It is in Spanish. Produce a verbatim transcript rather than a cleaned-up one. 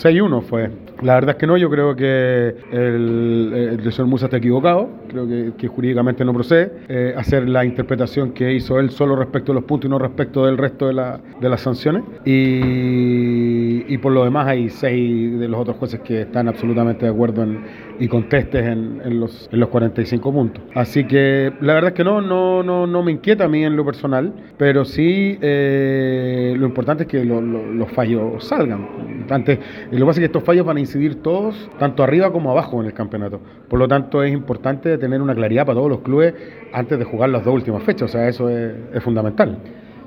seis uno fue. La verdad es que no, yo creo que el, el señor Musa está equivocado, creo que, que jurídicamente no procede eh, hacer la interpretación que hizo él solo respecto a los puntos y no respecto del resto de, la, de las sanciones. Y, y por lo demás hay seis de los otros jueces que están absolutamente de acuerdo en, y contestes en, en, los, en los cuarenta y cinco puntos. Así que la verdad es que no, no, no, no me inquieta a mí en lo personal, pero sí eh, lo importante es que lo, lo, los fallos salgan. Antes, lo que pasa es que estos fallos van a incidir todos, tanto arriba como abajo en el campeonato. Por lo tanto, es importante tener una claridad para todos los clubes antes de jugar las dos últimas fechas. O sea, eso es, es fundamental.